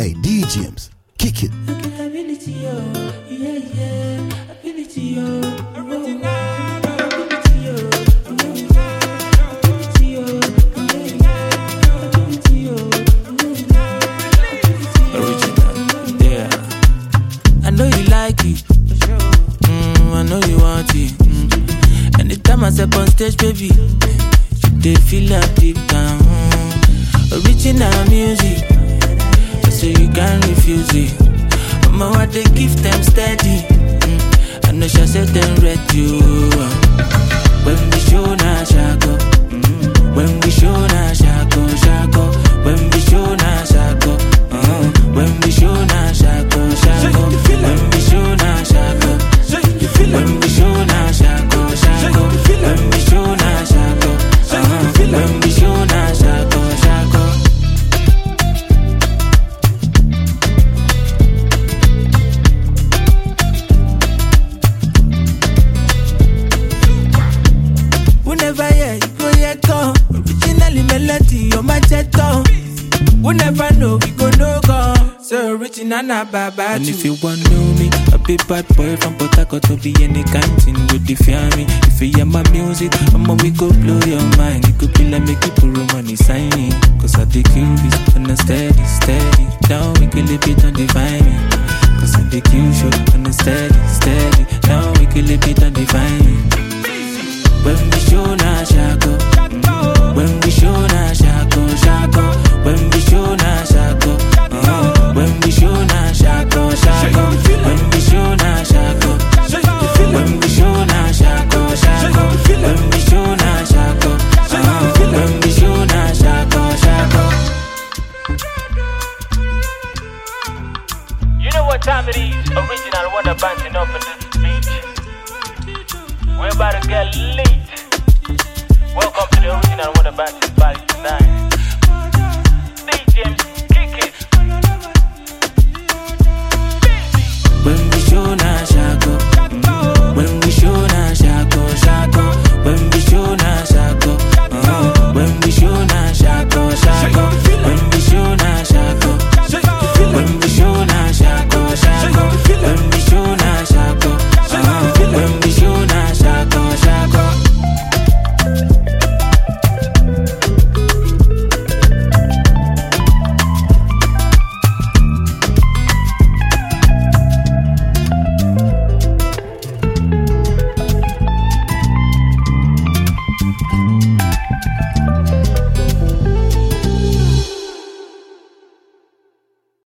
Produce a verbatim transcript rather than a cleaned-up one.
Hey, D J James, kick it. I know you like it. Mm, I know you want it. Mm. Anytime I step on stage, baby, you dey feel up deep down. Mm. Original music, so you can't refuse it. Mama, what they give them steady. Mm. I know she said them ready. When we show na shako, mm. When we show na shako, shako. When we show na shako, uh. When we show na shako, shako. When we show na shako, when we show na shako, shako. When we show na shako, uh. When we show na shako, shako. We never hear you go yet go. Originally melody on my jet go. We never know we go no go. So original na baba. And if you want know me, a big bad boy from Port Harcourt to be any canteen with the family. If you hear my music, I'ma we go blow your mind. It could be like make people money signing. Cause I take you this on a steady, steady. Now we can live it on the vine. Cause I take you show on a steady, steady. Now we can live it on the vine. When we show na shako, when we show na shako, shako. When we show na shako, uh, when we show na shako, shako. When we show na shako, when we show na shako, shako. When we show na shako, uh, when we show na shako, shako. You know what time it is? Original Wonder Banting up in this beach. We're about to get late. Welcome to the Original Wonder Banting party tonight.